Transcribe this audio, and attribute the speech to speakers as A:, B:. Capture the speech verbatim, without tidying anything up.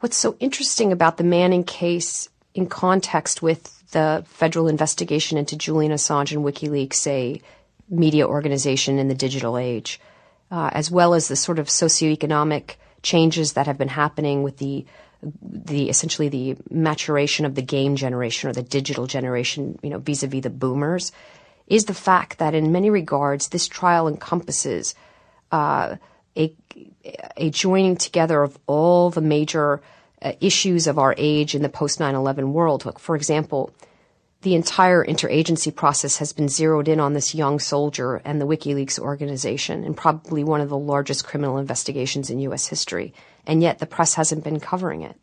A: what's so interesting about the Manning case in context with the federal investigation into Julian Assange and WikiLeaks, a media organization in the digital age, uh, as well as the sort of socioeconomic changes that have been happening with the the essentially the maturation of the game generation or the digital generation, you know, vis-a-vis the boomers, is the fact that in many regards this trial encompasses uh, a a joining together of all the major uh, issues of our age in the post nine eleven world. Like, for example, the entire interagency process has been zeroed in on this young soldier and the WikiLeaks organization, and probably one of the largest criminal investigations in U S history. And yet the press hasn't been covering it.